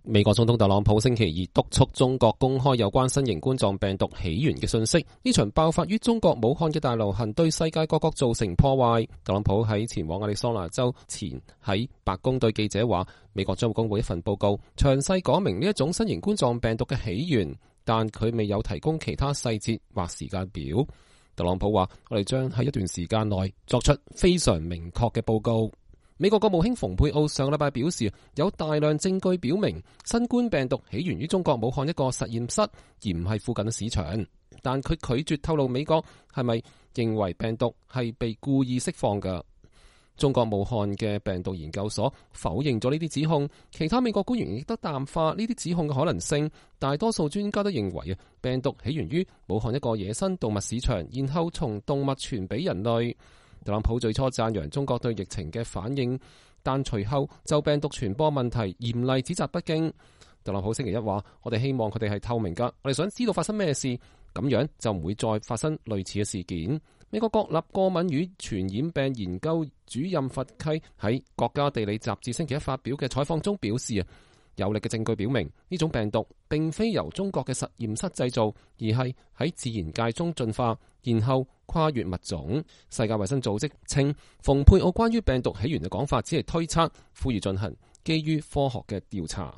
美國總統特朗普星期二督促中國公開有關新型冠狀病毒起源嘅信息。呢場爆發於中國武漢嘅大流行對世界各國造成破壞。特朗普喺前往亞利桑那州前喺白宮對記者話，美國將會公布一份報告，詳細講明呢一種新型冠狀病毒嘅起源，但佢未有提供其他細節或時間表。特朗普話，我哋將喺一段時間內作出非常明確嘅報告。美國國務卿蓬佩奧上個禮拜表示，有大量證據表明新冠病毒起源於中國武漢一個實驗室，而唔係附近嘅市場。但佢拒絕透露美國係咪認為病毒係被故意釋放嘅。中國武漢嘅病毒研究所否認咗呢啲指控，其他美國官員亦都淡化呢啲指控嘅可能性。大多數專家都認為病毒起源於武漢一個野生動物市場，然後從動物傳俾人類。特朗普最初讚揚中國對疫情嘅反應，但隨後就病毒傳播問題嚴厲指責北京。特朗普星期一話，我哋希望佢哋係透明㗎，我哋想知道發生咩事，咁樣就唔會再發生類似嘅事件。美國國立過敏與傳染病研究主任弗溪喺國家地理雜誌星期一發表嘅採訪中表示，有力嘅證據表明呢種病毒並非由中國嘅實驗室製造，而係喺自然界中進化，然後跨越物種。世界衛生組織稱，蓬佩奧關於病毒起源嘅講法只係推測，呼籲進行基於科學嘅調查。